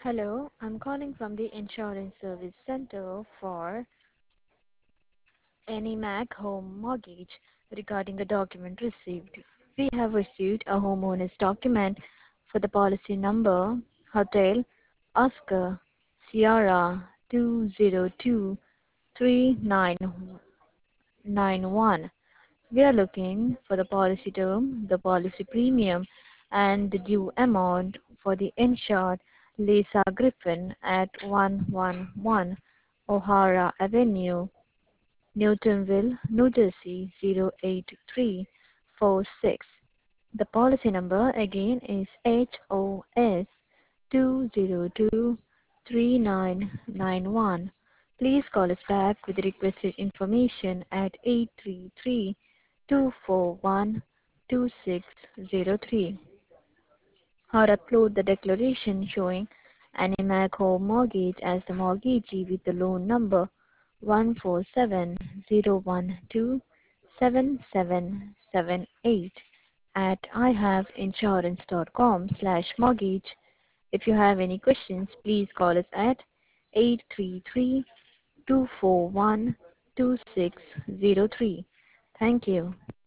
Hello, I'm calling from the Insurance Service Center for AnyMac Home Mortgage regarding a document received. We have received a homeowner's document for the policy number Hotel Oscar Sierra 2023991. We are looking for the policy term, the policy premium, and the due amount for the insured Lisa Griffin at 111 O'Hara Avenue, Newtonville, New Jersey 08346. The policy number again is HOS 2023991. Please call us back with the requested information at 833-241-2603 or upload the declaration showing Animac Home Mortgage as the mortgagee with the loan number 14701277778 at ihaveinsurance.com/mortgage. If you have any questions, please call us at 833-241-2603. Thank you.